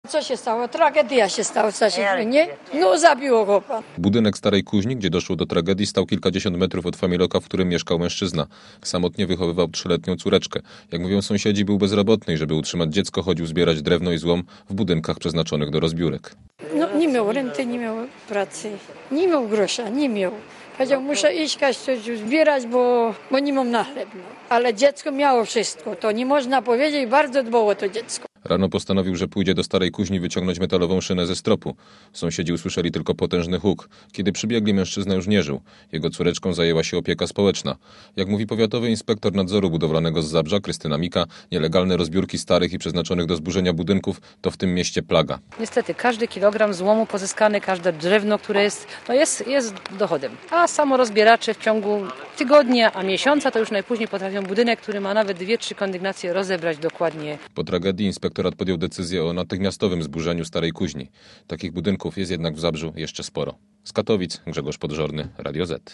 Co się stało? Tragedia się stała, nie? No zabiło chłopa. Budynek Starej Kuźni, gdzie doszło do tragedii, stał kilkadziesiąt metrów od familoka, w którym mieszkał mężczyzna. Samotnie wychowywał 3-letnią córeczkę. Jak mówią sąsiedzi, był bezrobotny i żeby utrzymać dziecko, chodził zbierać drewno i złom w budynkach przeznaczonych do rozbiórek. No nie miał renty, nie miał pracy, nie miał grosza, nie miał. Powiedział, muszę iść coś zbierać, bo nie mam na chleb. No. Ale dziecko miało wszystko, to nie można powiedzieć, bardzo dbało to dziecko. Rano postanowił, że pójdzie do Starej Kuźni wyciągnąć metalową szynę ze stropu. Sąsiedzi usłyszeli tylko potężny huk. Kiedy przybiegli, mężczyzna już nie żył. Jego córeczką zajęła się opieka społeczna. Jak mówi powiatowy inspektor nadzoru budowlanego z Zabrza, Krystyna Mika, nielegalne rozbiórki starych i przeznaczonych do zburzenia budynków to w tym mieście plaga. Niestety każdy kilogram złomu pozyskany, każde drewno, które jest dochodem. A samo rozbieracze w ciągu tygodnia, a miesiąca to już najpóźniej potrafią budynek, który ma nawet 2-3 kondygnacje, rozebrać dokładnie. Po tragedii inspektorat podjął decyzję o natychmiastowym zburzeniu Starej Kuźni. Takich budynków jest jednak w Zabrzu jeszcze sporo. Z Katowic Grzegorz Podżorny, Radio Z.